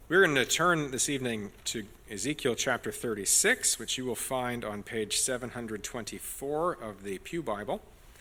We're going to turn this evening to Ezekiel chapter 36, which you will find on page 724 of the Pew Bible.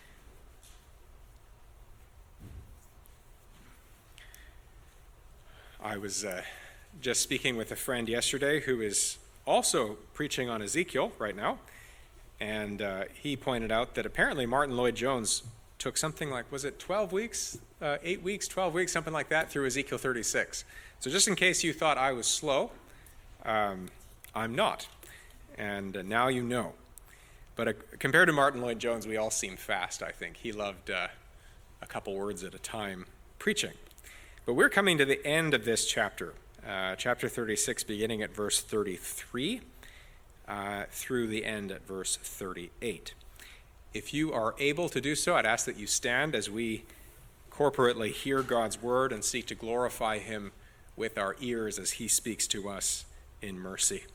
I was just speaking with a friend yesterday who is also preaching on Ezekiel right now, and he pointed out that apparently Martin Lloyd-Jones took something like, was it 12 weeks, 8 weeks, 12 weeks, something like that, through Ezekiel 36. So just in case you thought I was slow, I'm not, and now you know. But compared to Martin Lloyd-Jones, we all seem fast, I think. He loved a couple words at a time preaching. But we're coming to the end of this chapter, chapter 36, beginning at verse 33, through the end at verse 38. If you are able to do so, I'd ask that you stand as we corporately hear God's word and seek to glorify him with our ears as he speaks to us in mercy.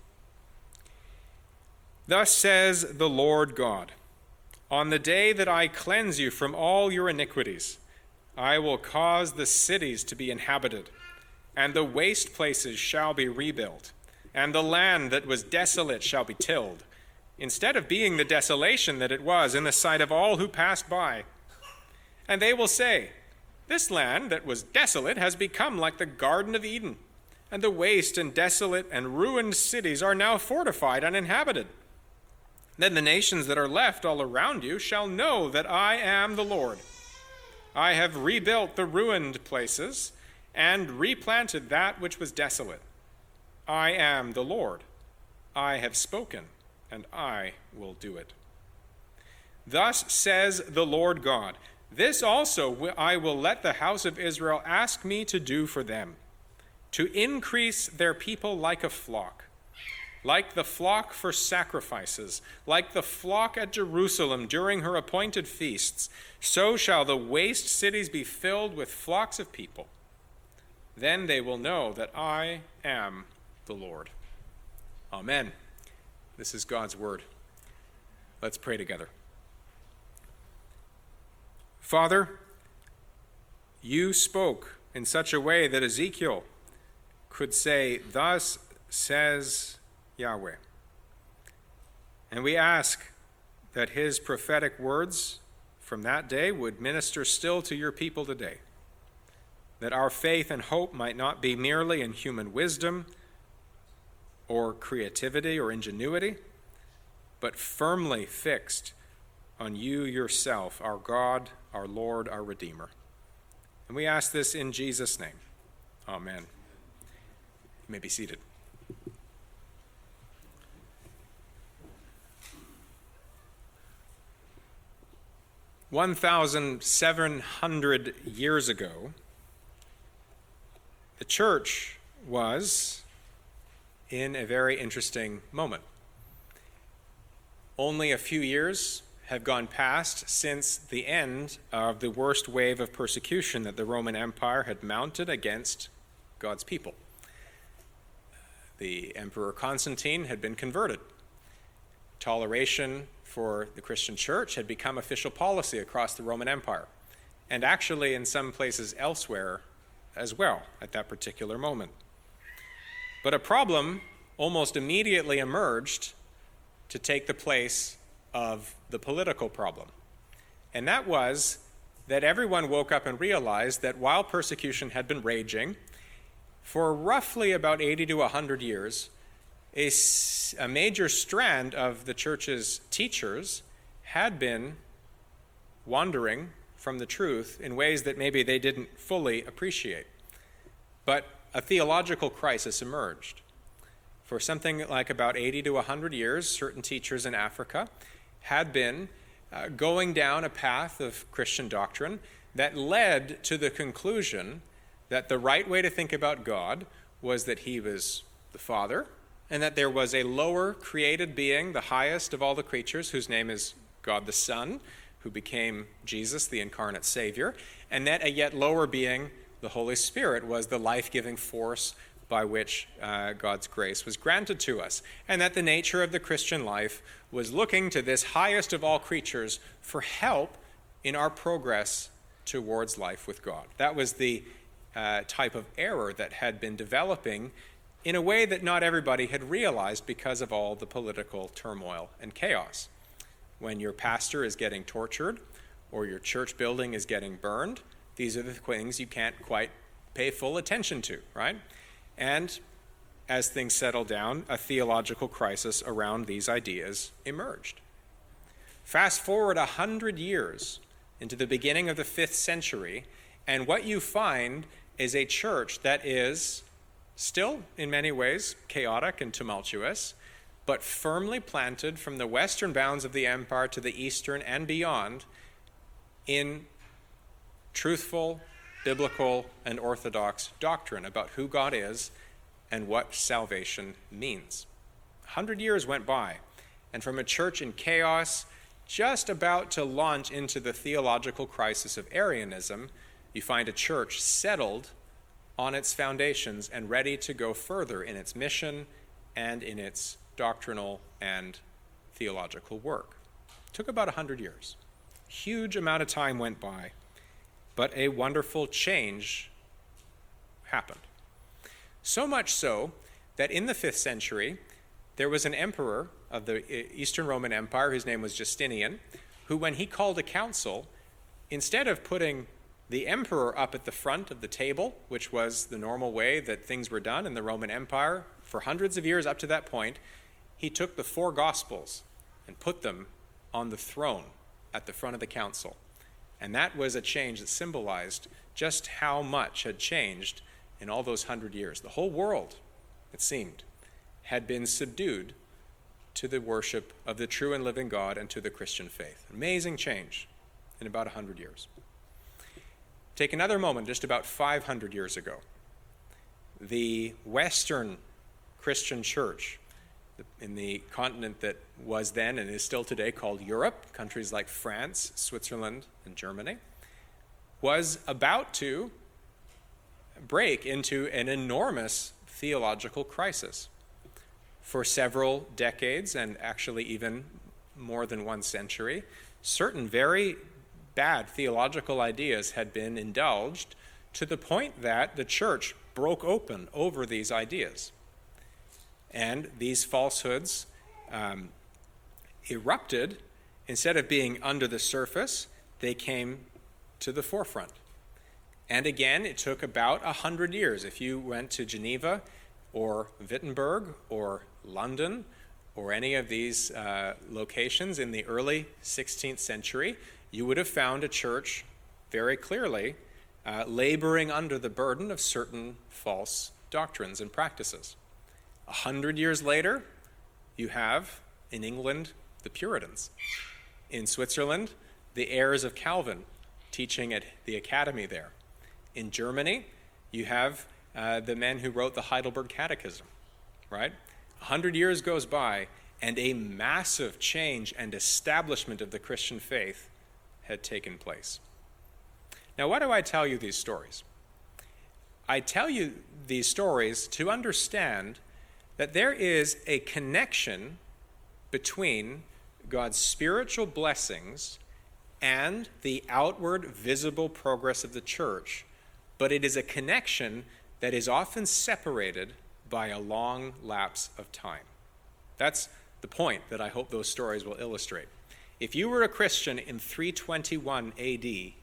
Thus says the Lord God, on the day that I cleanse you from all your iniquities, I will cause the cities to be inhabited, and the waste places shall be rebuilt, and the land that was desolate shall be tilled, instead of being the desolation that it was in the sight of all who passed by. And they will say, this land that was desolate has become like the Garden of Eden, and the waste and desolate and ruined cities are now fortified and inhabited. Then the nations that are left all around you shall know that I am the Lord. I have rebuilt the ruined places and replanted that which was desolate. I am the Lord. I have spoken, and I will do it. Thus says the Lord God, this also I will let the house of Israel ask me to do for them, to increase their people like a flock, like the flock for sacrifices, like the flock at Jerusalem during her appointed feasts, so shall the waste cities be filled with flocks of people. Then they will know that I am the Lord. Amen. This is God's word. Let's pray together. Father, you spoke in such a way that Ezekiel could say, thus says Yahweh. And we ask that his prophetic words from that day would minister still to your people today, that our faith and hope might not be merely in human wisdom or creativity or ingenuity, but firmly fixed on you yourself, our God, our Lord, our Redeemer. And we ask this in Jesus' name. Amen. You may be seated. "1,700 years ago, the church was in a very interesting moment. Only a few years have gone past since the end of the worst wave of persecution that the Roman Empire had mounted against God's people. The Emperor Constantine had been converted. Toleration for the Christian church had become official policy across the Roman Empire, and actually in some places elsewhere as well at that particular moment. But a problem almost immediately emerged to take the place of the political problem. And that was that everyone woke up and realized that while persecution had been raging for roughly about 80 to 100 years, a major strand of the church's teachers had been wandering from the truth in ways that maybe they didn't fully appreciate. But a theological crisis emerged. For something like about 80 to 100 years, certain teachers in Africa had been going down a path of Christian doctrine that led to the conclusion that the right way to think about God was that he was the Father, and that there was a lower created being, the highest of all the creatures, whose name is God the Son, who became Jesus, the incarnate Savior, and that a yet lower being, the Holy Spirit, was the life-giving force by which God's grace was granted to us, and that the nature of the Christian life was looking to this highest of all creatures for help in our progress towards life with God. That was the type of error that had been developing in a way that not everybody had realized because of all the political turmoil and chaos. When your pastor is getting tortured or your church building is getting burned, these are the things you can't quite pay full attention to, right? And as things settled down, a theological crisis around these ideas emerged. Fast forward 100 years into the beginning of the 5th century, and what you find is a church that is still, in many ways, chaotic and tumultuous, but firmly planted from the western bounds of the empire to the eastern and beyond in truthful, biblical, and orthodox doctrine about who God is and what salvation means. 100 years went by, and from a church in chaos, just about to launch into the theological crisis of Arianism, you find a church settled on its foundations and ready to go further in its mission and in its doctrinal and theological work. It took about 100 years. Huge amount of time went by, but a wonderful change happened. So much so that in the 5th century, there was an emperor of the Eastern Roman Empire, whose name was Justinian, who, when he called a council, instead of putting the emperor up at the front of the table, which was the normal way that things were done in the Roman Empire for hundreds of years up to that point, he took the 4 Gospels and put them on the throne at the front of the council. And that was a change that symbolized just how much had changed in all those 100 years. The whole world, it seemed, had been subdued to the worship of the true and living God and to the Christian faith. Amazing change in about 100 years. Take another moment, just about 500 years ago. The Western Christian church in the continent that was then and is still today called Europe, countries like France, Switzerland, and Germany, was about to break into an enormous theological crisis. For several decades, and actually even more than 1 century, certain very bad theological ideas had been indulged to the point that the church broke open over these ideas. And these falsehoods erupted. Instead of being under the surface, they came to the forefront. And again, it took about 100 years. If you went to Geneva or Wittenberg or London or any of these locations in the early 16th century, you would have found a church very clearly laboring under the burden of certain false doctrines and practices. 100 years later, you have, in England, the Puritans. In Switzerland, the heirs of Calvin teaching at the academy there. In Germany, you have the men who wrote the Heidelberg Catechism, right? 100 years goes by, and a massive change and establishment of the Christian faith had taken place. Now, why do I tell you these stories? I tell you these stories to understand that there is a connection between God's spiritual blessings and the outward visible progress of the church, but it is a connection that is often separated by a long lapse of time. That's the point that I hope those stories will illustrate. If you were a Christian in 321 AD,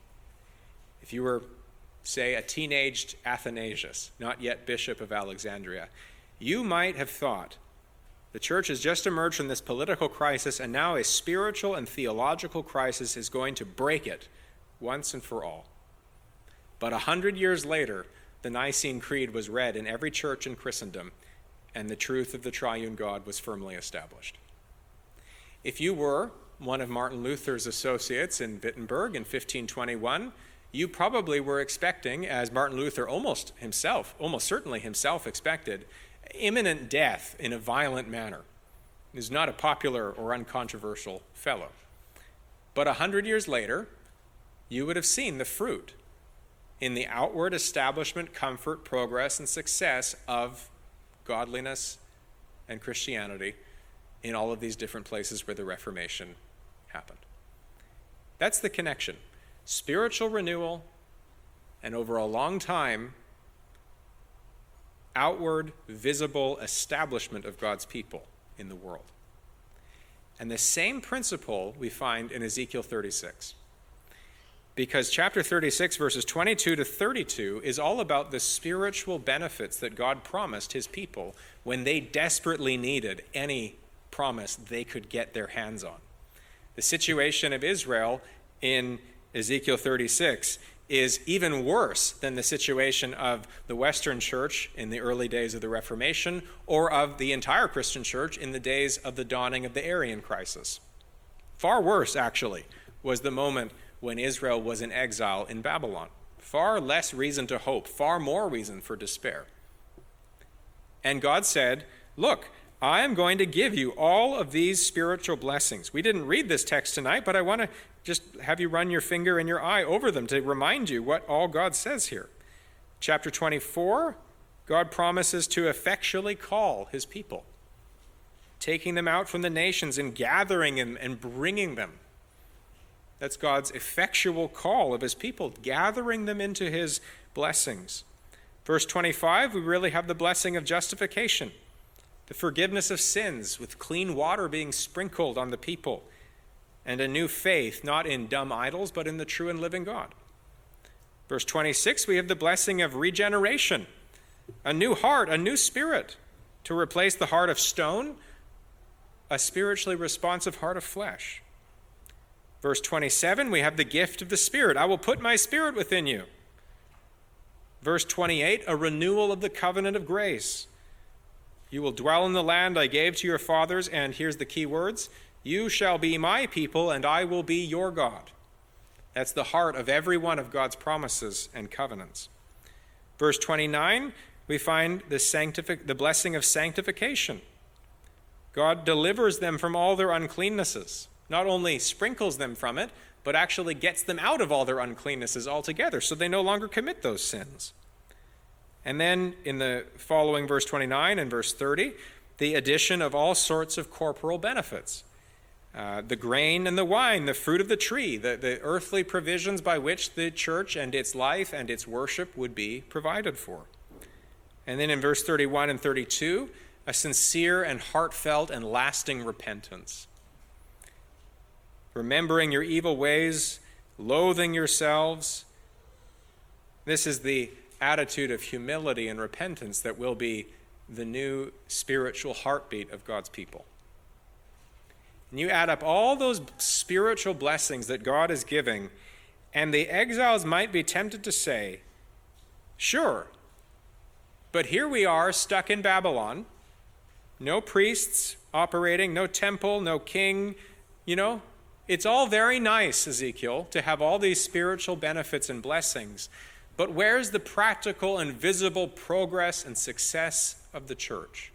if you were, say, a teenaged Athanasius, not yet Bishop of Alexandria, you might have thought the church has just emerged from this political crisis, and now a spiritual and theological crisis is going to break it once and for all. But 100 years later, the Nicene Creed was read in every church in Christendom, and the truth of the triune God was firmly established. If you were one of Martin Luther's associates in Wittenberg in 1521, you probably were expecting, as Martin Luther almost certainly himself expected, imminent death in a violent manner. He was not a popular or uncontroversial fellow. But 100 years later, you would have seen the fruit in the outward establishment, comfort, progress, and success of godliness and Christianity in all of these different places where the Reformation happened. That's the connection. Spiritual renewal, and over a long time, outward, visible establishment of God's people in the world. And the same principle we find in Ezekiel 36. Because chapter 36, verses 22 to 32, is all about the spiritual benefits that God promised his people when they desperately needed any promise they could get their hands on. The situation of Israel in Ezekiel 36 is even worse than the situation of the Western church in the early days of the Reformation or of the entire Christian church in the days of the dawning of the Arian crisis. Far worse, actually, was the moment when Israel was in exile in Babylon. Far less reason to hope, far more reason for despair. And God said, look, I am going to give you all of these spiritual blessings. We didn't read this text tonight, but I want to just have you run your finger and your eye over them to remind you what all God says here. Chapter 24, God promises to effectually call his people, taking them out from the nations and gathering them and bringing them. That's God's effectual call of his people, gathering them into his blessings. Verse 25, we really have the blessing of justification, the forgiveness of sins with clean water being sprinkled on the people, and a new faith, not in dumb idols, but in the true and living God. Verse 26, we have the blessing of regeneration, a new heart, a new spirit, to replace the heart of stone, a spiritually responsive heart of flesh. Verse 27, we have the gift of the Spirit. I will put my Spirit within you. Verse 28, a renewal of the covenant of grace. You will dwell in the land I gave to your fathers, and here's the key words, you shall be my people, and I will be your God. That's the heart of every one of God's promises and covenants. Verse 29, we find the blessing of sanctification. God delivers them from all their uncleannesses. Not only sprinkles them from it, but actually gets them out of all their uncleannesses altogether, so they no longer commit those sins. And then in the following verse 29 and verse 30, the addition of all sorts of corporal benefits. The grain and the wine, the fruit of the tree, the earthly provisions by which the church and its life and its worship would be provided for. And then in verse 31 and 32, a sincere and heartfelt and lasting repentance. Remembering your evil ways, loathing yourselves. This is the attitude of humility and repentance that will be the new spiritual heartbeat of God's people. And you add up all those spiritual blessings that God is giving, and the exiles might be tempted to say, sure, but here we are stuck in Babylon, no priests operating, no temple, no king, it's all very nice, Ezekiel, to have all these spiritual benefits and blessings, but where's the practical and visible progress and success of the church?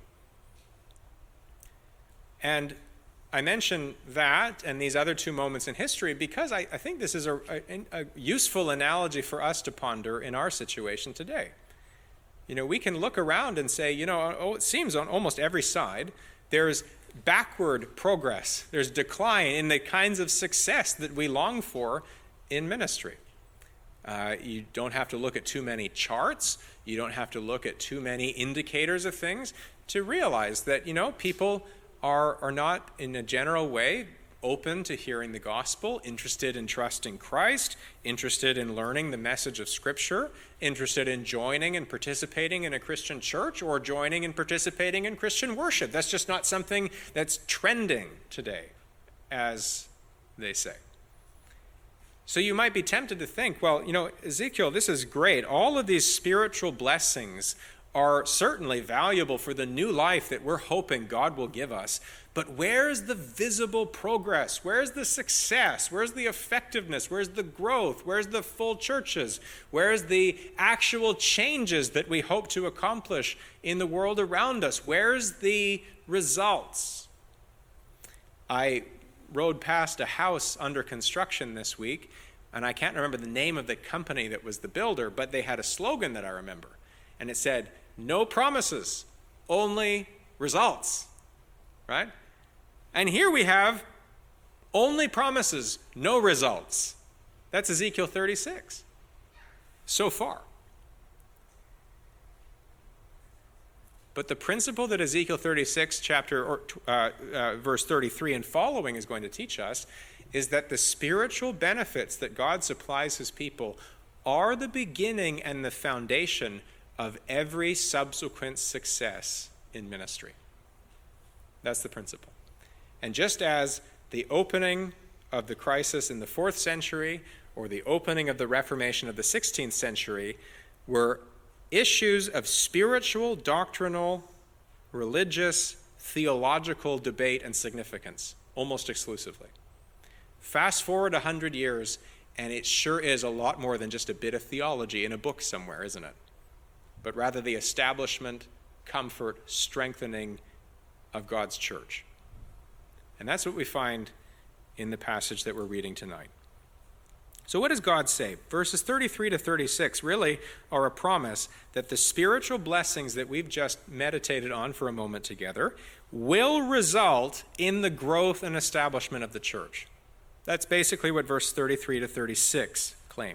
And I mention that and these other two moments in history because I think this is a useful analogy for us to ponder in our situation today. We can look around and say, it seems on almost every side there's backward progress. There's decline in the kinds of success that we long for in ministry. You don't have to look at too many charts. You don't have to look at too many indicators of things to realize that, people are not in a general way open to hearing the gospel, interested in trusting Christ, interested in learning the message of Scripture, interested in joining and participating in a Christian church or joining and participating in Christian worship. That's just not something that's trending today, as they say. So you might be tempted to think, well, Ezekiel, this is great. All of these spiritual blessings are certainly valuable for the new life that we're hoping God will give us. But where's the visible progress? Where's the success? Where's the effectiveness? Where's the growth? Where's the full churches? Where's the actual changes that we hope to accomplish in the world around us? Where's the results? I rode past a house under construction this week, and I can't remember the name of the company that was the builder, but they had a slogan that I remember. And it said, no promises, only results, right? And here we have only promises, no results. That's Ezekiel 36 so far. But the principle that Ezekiel 36 verse 33 and following is going to teach us is that the spiritual benefits that God supplies his people are the beginning and the foundation of every subsequent success in ministry. That's the principle. And just as the opening of the crisis in the 4th century or the opening of the Reformation of the 16th century were issues of spiritual, doctrinal, religious, theological debate and significance, almost exclusively. Fast forward 100 years, and it sure is a lot more than just a bit of theology in a book somewhere, isn't it? But rather the establishment, comfort, strengthening of God's church. And that's what we find in the passage that we're reading tonight. So what does God say? Verses 33 to 36 really are a promise that the spiritual blessings that we've just meditated on for a moment together will result in the growth and establishment of the church. That's basically what verse 33 to 36 claim.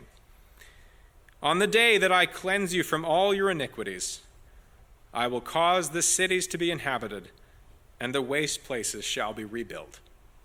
On the day that I cleanse you from all your iniquities, I will cause the cities to be inhabited, and the waste places shall be rebuilt.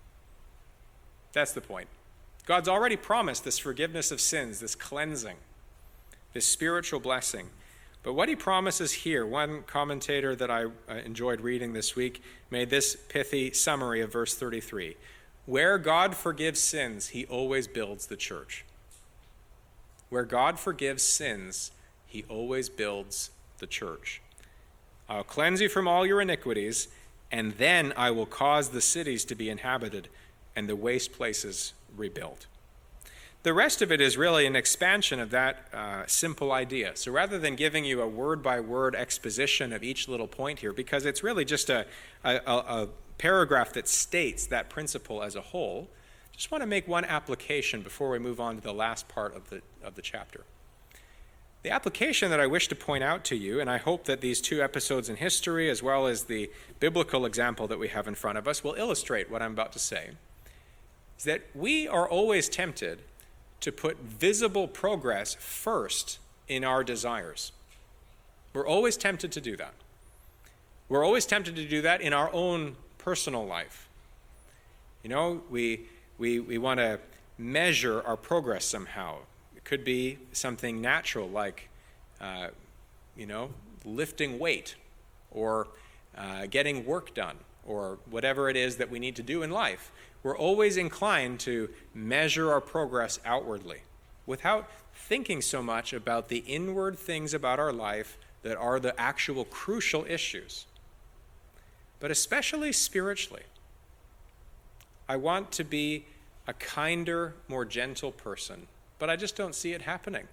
That's the point. God's already promised this forgiveness of sins, this cleansing, this spiritual blessing. But what he promises here, one commentator that I enjoyed reading this week made this pithy summary of verse 33. Where God forgives sins, he always builds the church. Where God forgives sins, he always builds the church. I'll cleanse you from all your iniquities, and then I will cause the cities to be inhabited and the waste places rebuilt. The rest of it is really an expansion of that simple idea. So rather than giving you a word-by-word exposition of each little point here, because it's really just a paragraph that states that principle as a whole, just want to make one application before we move on to the last part of the chapter. The application that I wish to point out to you, and I hope that these 2 episodes in history, as well as the biblical example that we have in front of us, will illustrate what I'm about to say, is that we are always tempted to put visible progress first in our desires. We're always tempted to do that. We're always tempted to do that in our own personal life. You know, we want to measure our progress somehow. It could be something natural like, lifting weight or getting work done or whatever it is that we need to do in life. We're always inclined to measure our progress outwardly without thinking so much about the inward things about our life that are the actual crucial issues. But especially spiritually, I want to be a kinder, more gentle person, but I just don't see it happening.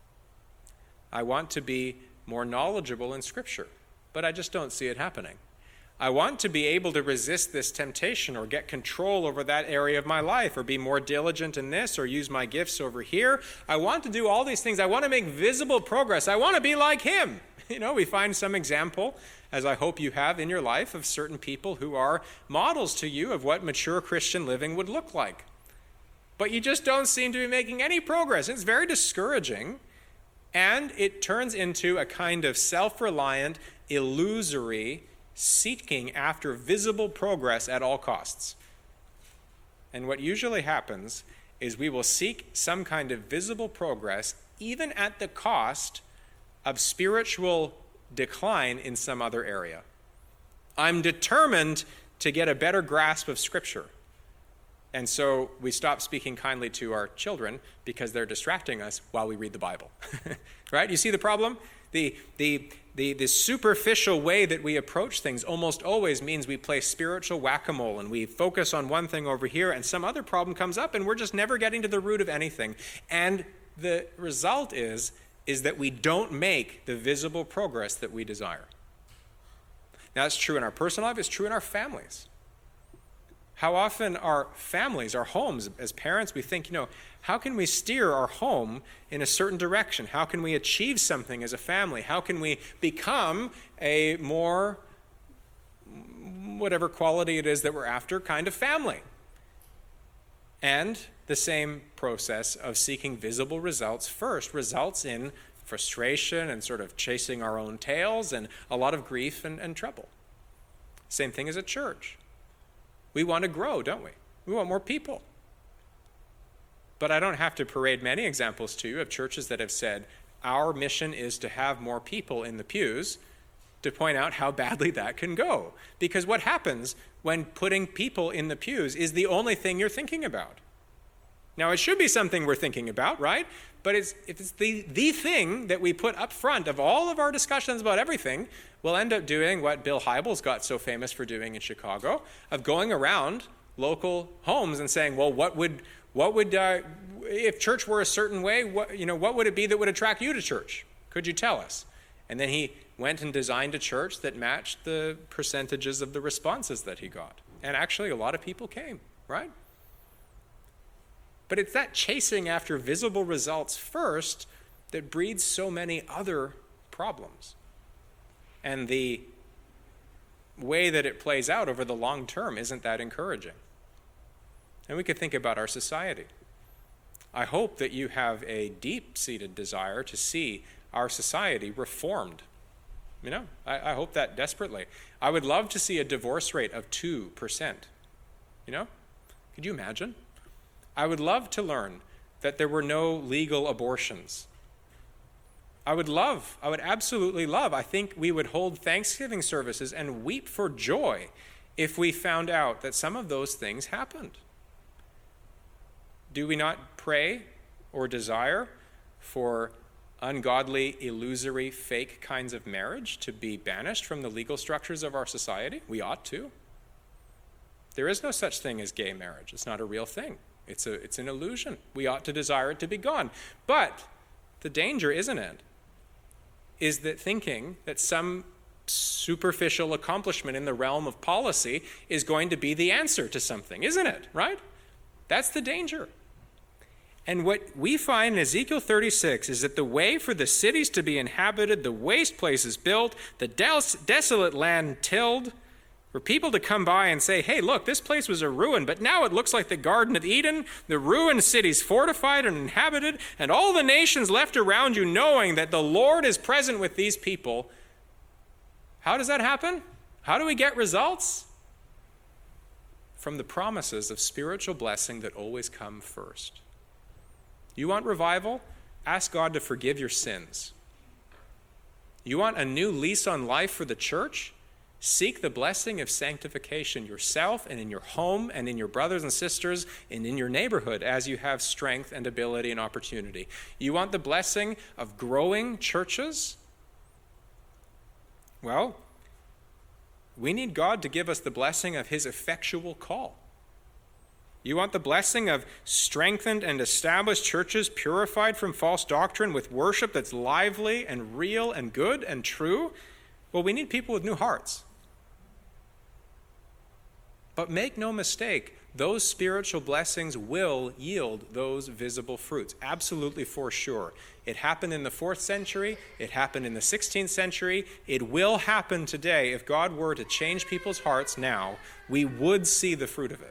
I want to be more knowledgeable in Scripture, but I just don't see it happening. I want to be able to resist this temptation or get control over that area of my life or be more diligent in this or use my gifts over here. I want to do all these things. I want to make visible progress. I want to be like him. You know, we find some example, as I hope you have in your life, of certain people who are models to you of what mature Christian living would look like. But you just don't seem to be making any progress. It's very discouraging, and it turns into a kind of self-reliant, illusory seeking after visible progress at all costs. And what usually happens is we will seek some kind of visible progress even at the cost of spiritual decline in some other area. I'm determined to get a better grasp of Scripture. And so we stop speaking kindly to our children because they're distracting us while we read the Bible. Right? You see the problem? The superficial way that we approach things almost always means we play spiritual whack-a-mole and we focus on one thing over here and some other problem comes up and we're just never getting to the root of anything. And the result is that we don't make the visible progress that we desire. Now, it's true in our personal life, it's true in our families. How often our families, our homes, as parents, we think, how can we steer our home in a certain direction? How can we achieve something as a family? How can we become a more, whatever quality it is that we're after, kind of family? And the same process of seeking visible results first results in frustration and sort of chasing our own tails and a lot of grief and trouble. Same thing as a church. We want to grow, don't we? We want more people. But I don't have to parade many examples to you of churches that have said, our mission is to have more people in the pews, to point out how badly that can go. Because what happens when putting people in the pews is the only thing you're thinking about? Now, it should be something we're thinking about, right? But if it's the thing that we put up front of all of our discussions about everything, we'll end up doing what Bill Hybels got so famous for doing in Chicago, of going around local homes and saying, well, what would if church were a certain way, what would it be that would attract you to church? Could you tell us? And then he went and designed a church that matched the percentages of the responses that he got. And actually, a lot of people came, right? But it's that chasing after visible results first that breeds so many other problems. And the way that it plays out over the long term isn't that encouraging. And we could think about our society. I hope that you have a deep-seated desire to see our society reformed. I hope that desperately. I would love to see a divorce rate of 2%. Could you imagine? I would love to learn that there were no legal abortions. I would absolutely love, I think we would hold Thanksgiving services and weep for joy if we found out that some of those things happened. Do we not pray or desire for ungodly, illusory, fake kinds of marriage to be banished from the legal structures of our society? We ought to. There is no such thing as gay marriage. It's not a real thing. It's an illusion. We ought to desire it to be gone. But the danger, isn't it, is that thinking that some superficial accomplishment in the realm of policy is going to be the answer to something, isn't it, right? That's the danger. And what we find in Ezekiel 36 is that the way for the cities to be inhabited, the waste places built, the desolate land tilled, for people to come by and say, hey, look, this place was a ruin, but now it looks like the Garden of Eden, the ruined cities fortified and inhabited, and all the nations left around you knowing that the Lord is present with these people. How does that happen? How do we get results? From the promises of spiritual blessing that always come first. You want revival? Ask God to forgive your sins. You want a new lease on life for the church? Seek the blessing of sanctification yourself and in your home and in your brothers and sisters and in your neighborhood as you have strength and ability and opportunity. You want the blessing of growing churches? Well, we need God to give us the blessing of his effectual call. You want the blessing of strengthened and established churches purified from false doctrine with worship that's lively and real and good and true? Well, we need people with new hearts. But make no mistake, those spiritual blessings will yield those visible fruits, absolutely for sure. It happened in the 4th century. It happened in the 16th century. It will happen today. If God were to change people's hearts now, we would see the fruit of it.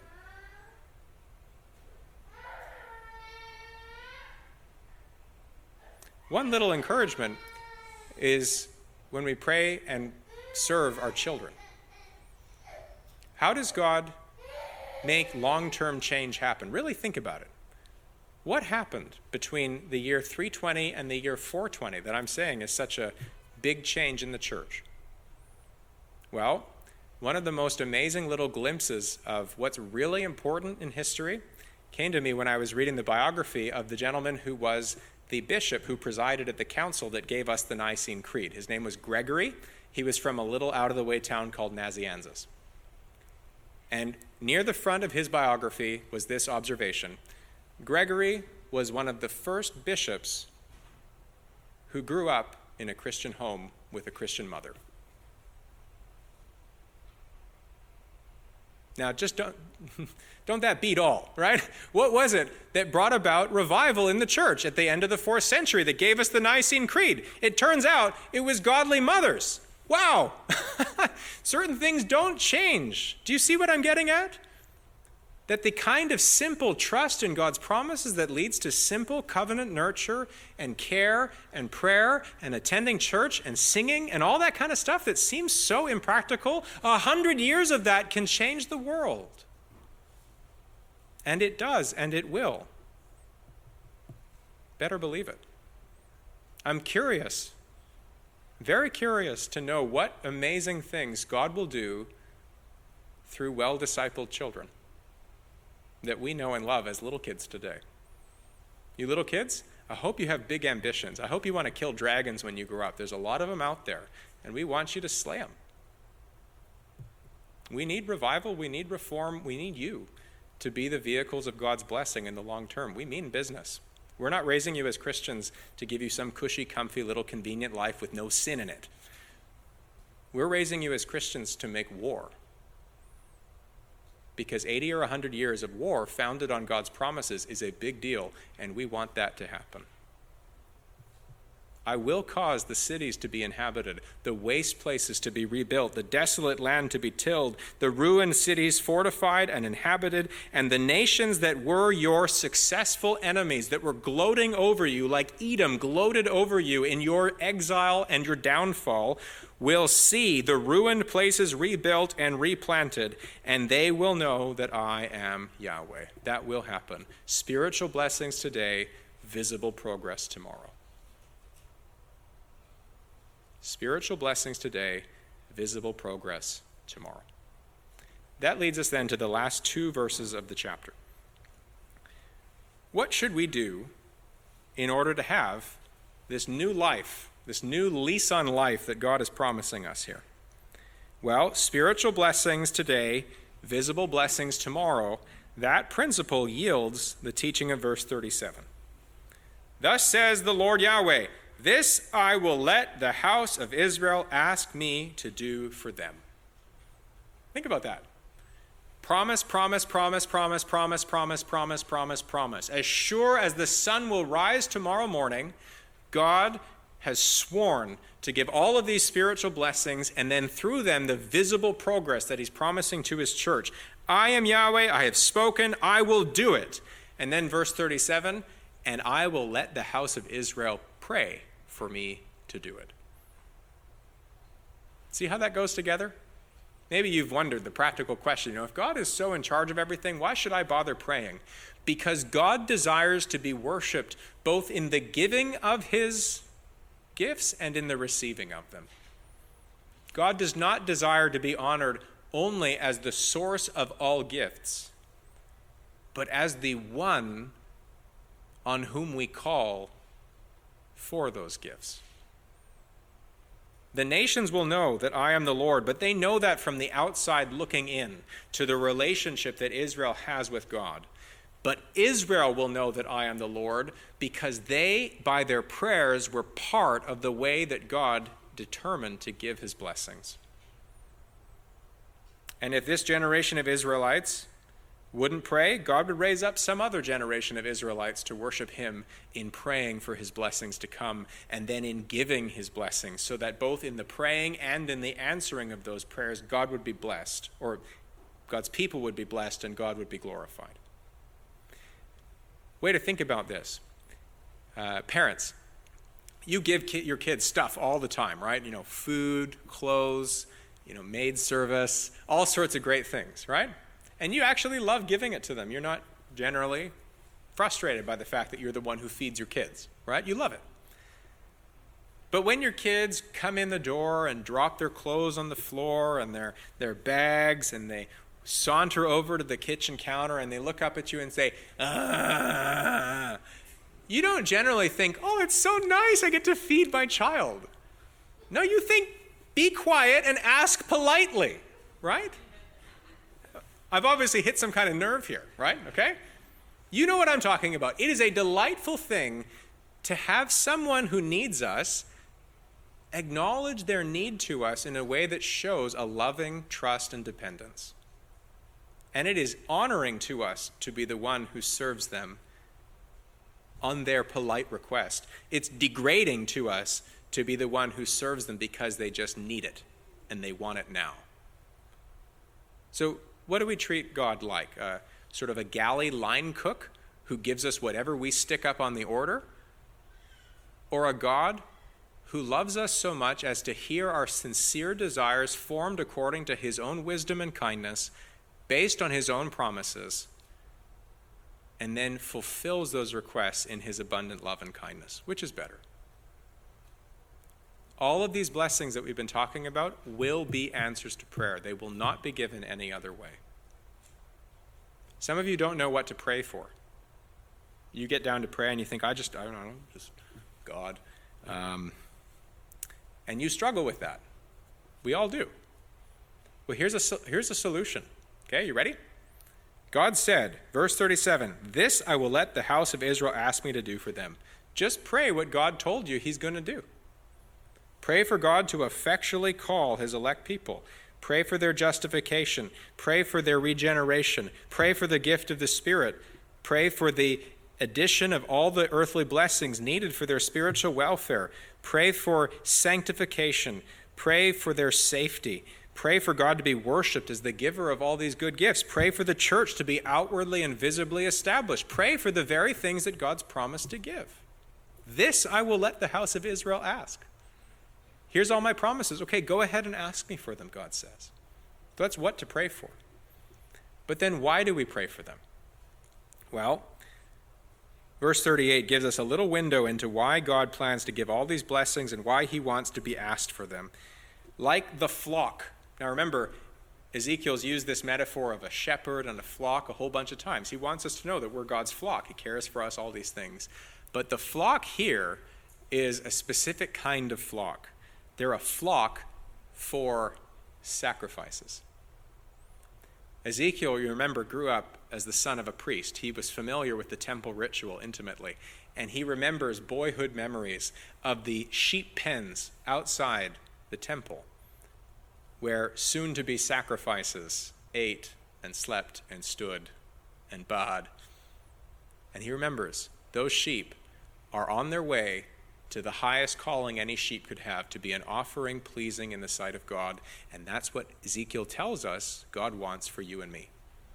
One little encouragement is when we pray and serve our children. How does God make long-term change happen? Really think about it. What happened between the year 320 and the year 420 that I'm saying is such a big change in the church? Well, one of the most amazing little glimpses of what's really important in history came to me when I was reading the biography of the gentleman who was the bishop who presided at the council that gave us the Nicene Creed. His name was Gregory. He was from a little out-of-the-way town called Nazianzus. And near the front of his biography was this observation. Gregory was one of the first bishops who grew up in a Christian home with a Christian mother. Now, just don't that beat all, right? What was it that brought about revival in the church at the end of the 4th century that gave us the Nicene Creed? It turns out it was godly mothers. Wow! Certain things don't change. Do you see what I'm getting at? that the kind of simple trust in God's promises that leads to simple covenant nurture and care and prayer and attending church and singing and all that kind of stuff that seems so impractical, 100 years of that can change the world. And it does, and it will. Better believe it. I'm curious, very curious to know what amazing things God will do through well-discipled children that we know and love as little kids today. You little kids, I hope you have big ambitions. I hope you want to kill dragons when you grow up. There's a lot of them out there, and we want you to slay them. We need revival, we need reform, we need you to be the vehicles of God's blessing in the long term. We mean business. We're not raising you as Christians to give you some cushy, comfy, little convenient life with no sin in it. We're raising you as Christians to make war. Because 80 or 100 years of war founded on God's promises is a big deal, and we want that to happen. I will cause the cities to be inhabited, the waste places to be rebuilt, the desolate land to be tilled, the ruined cities fortified and inhabited, and the nations that were your successful enemies, that were gloating over you like Edom gloated over you in your exile and your downfall, will see the ruined places rebuilt and replanted, and they will know that I am Yahweh. That will happen. Spiritual blessings today, visible progress tomorrow. Spiritual blessings today, visible progress tomorrow. That leads us then to the last two verses of the chapter. What should we do in order to have this new life, this new lease on life that God is promising us here? Well, spiritual blessings today, visible blessings tomorrow, that principle yields the teaching of verse 37. Thus says the Lord Yahweh, this I will let the house of Israel ask me to do for them. Think about that. Promise, promise, promise, promise, promise, promise, promise, promise, promise. As sure as the sun will rise tomorrow morning, God has sworn to give all of these spiritual blessings and then through them the visible progress that he's promising to his church. I am Yahweh, I have spoken, I will do it. And then verse 37, and I will let the house of Israel pray for me to do it. See how that goes together? Maybe you've wondered the practical question, if God is so in charge of everything, why should I bother praying? Because God desires to be worshiped both in the giving of his gifts and in the receiving of them. God does not desire to be honored only as the source of all gifts, but as the one on whom we call for those gifts. The nations will know that I am the Lord, but they know that from the outside looking in to the relationship that Israel has with God. But Israel will know that I am the Lord because they, by their prayers, were part of the way that God determined to give his blessings. And if this generation of Israelites wouldn't pray, God would raise up some other generation of Israelites to worship him in praying for his blessings to come and then in giving his blessings, so that both in the praying and in the answering of those prayers, God would be blessed, or God's people would be blessed and God would be glorified. Way to think about this. Parents, you give your kids stuff all the time, right? Food, clothes, maid service, all sorts of great things, right? And you actually love giving it to them. You're not generally frustrated by the fact that you're the one who feeds your kids, right? You love it. But when your kids come in the door and drop their clothes on the floor and their bags, and they saunter over to the kitchen counter and they look up at you and say, "Ah," you don't generally think, "Oh, it's so nice, I get to feed my child." No, you think, be quiet and ask politely, right? I've obviously hit some kind of nerve here, right? Okay? You know what I'm talking about. It is a delightful thing to have someone who needs us acknowledge their need to us in a way that shows a loving trust and dependence. And it is honoring to us to be the one who serves them on their polite request. It's degrading to us to be the one who serves them because they just need it and they want it now. So what do we treat God like? sort of a galley line cook who gives us whatever we stick up on the order, or a God who loves us so much as to hear our sincere desires formed according to his own wisdom and kindness, based on his own promises, and then fulfills those requests in his abundant love and kindness? Which is better? All of these blessings that we've been talking about will be answers to prayer. They will not be given any other way. Some of you don't know what to pray for. You get down to prayer and you think, I don't know, just God. And you struggle with that. We all do. Well, here's a solution. Okay, you ready? God said, verse 37, "This I will let the house of Israel ask me to do for them." Just pray what God told you he's going to do. Pray for God to effectually call his elect people. Pray for their justification. Pray for their regeneration. Pray for the gift of the Spirit. Pray for the addition of all the earthly blessings needed for their spiritual welfare. Pray for sanctification. Pray for their safety. Pray for God to be worshipped as the giver of all these good gifts. Pray for the church to be outwardly and visibly established. Pray for the very things that God's promised to give. This I will let the house of Israel ask. Here's all my promises. Okay, go ahead and ask me for them, God says. That's what to pray for. But then why do we pray for them? Well, verse 38 gives us a little window into why God plans to give all these blessings and why he wants to be asked for them. Like the flock. Now remember, Ezekiel's used this metaphor of a shepherd and a flock a whole bunch of times. He wants us to know that we're God's flock. He cares for us, all these things. But the flock here is a specific kind of flock. They're a flock for sacrifices. Ezekiel, you remember, grew up as the son of a priest. He was familiar with the temple ritual intimately, and he remembers boyhood memories of the sheep pens outside the temple, where soon-to-be sacrifices ate and slept and stood and baaed. And he remembers those sheep are on their way to the highest calling any sheep could have, to be an offering pleasing in the sight of God. And that's what Ezekiel tells us God wants for you and me.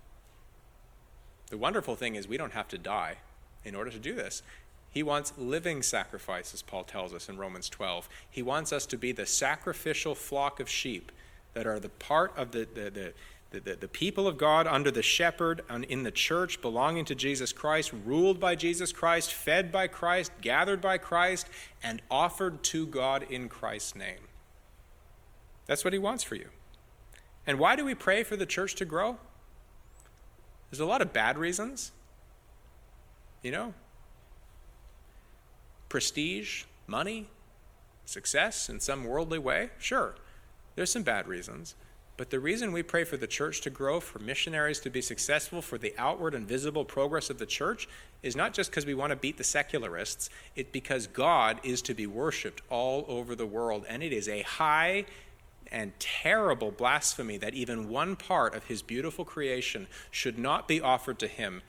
The wonderful thing is we don't have to die in order to do this. He wants living sacrifices, Paul tells us in Romans 12. He wants us to be the sacrificial flock of sheep that are the part of the people of God under the shepherd in the church, belonging to Jesus Christ, ruled by Jesus Christ, fed by Christ, gathered by Christ, and offered to God in Christ's name. That's what he wants for you. And why do we pray for the church to grow? There's a lot of bad reasons. Prestige, money, success in some worldly way. Sure, there's some bad reasons. But the reason we pray for the church to grow, for missionaries to be successful, for the outward and visible progress of the church, is not just because we want to beat the secularists. It's because God is to be worshipped all over the world. And it is a high and terrible blasphemy that even one part of his beautiful creation should not be offered to him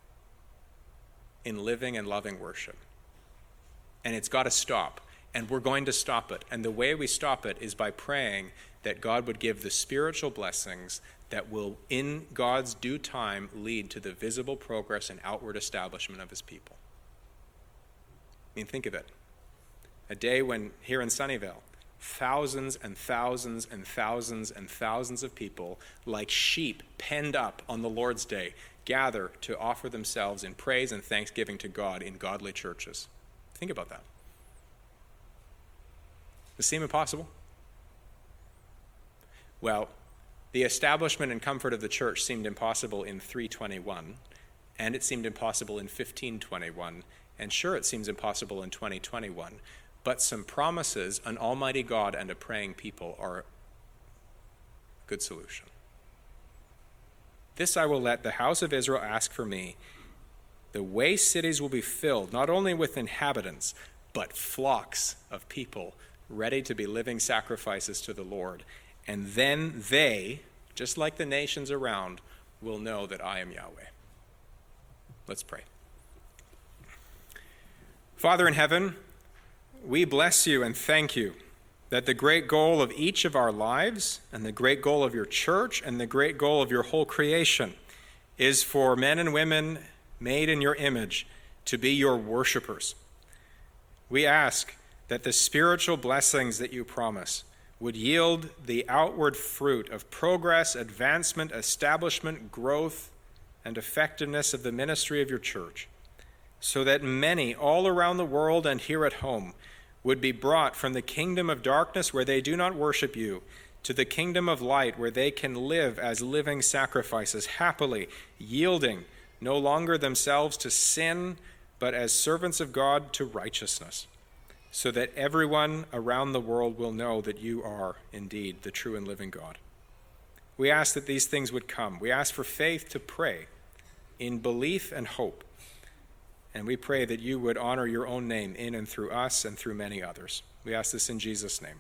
in living and loving worship. And it's got to stop. And we're going to stop it. And the way we stop it is by praying that God would give the spiritual blessings that will, in God's due time, lead to the visible progress and outward establishment of his people. I mean, think of it. A day when, here in Sunnyvale, thousands and thousands and thousands and thousands of people, like sheep penned up on the Lord's Day, gather to offer themselves in praise and thanksgiving to God in godly churches. Think about that. Does it seem impossible? Well, the establishment and comfort of the church seemed impossible in 321, and it seemed impossible in 1521, and sure, it seems impossible in 2021, but some promises, an almighty God and a praying people are a good solution. This I will let the house of Israel ask for me. The waste cities will be filled, not only with inhabitants, but flocks of people ready to be living sacrifices to the Lord. And then they, just like the nations around, will know that I am Yahweh. Let's pray. Father in heaven, we bless you and thank you that the great goal of each of our lives and the great goal of your church and the great goal of your whole creation is for men and women made in your image to be your worshipers. We ask that the spiritual blessings that you promise would yield the outward fruit of progress, advancement, establishment, growth, and effectiveness of the ministry of your church, so that many all around the world and here at home would be brought from the kingdom of darkness where they do not worship you to the kingdom of light where they can live as living sacrifices, happily yielding no longer themselves to sin, but as servants of God to righteousness, so that everyone around the world will know that you are indeed the true and living God. We ask that these things would come. We ask for faith to pray in belief and hope. And we pray that you would honor your own name in and through us and through many others. We ask this in Jesus' name.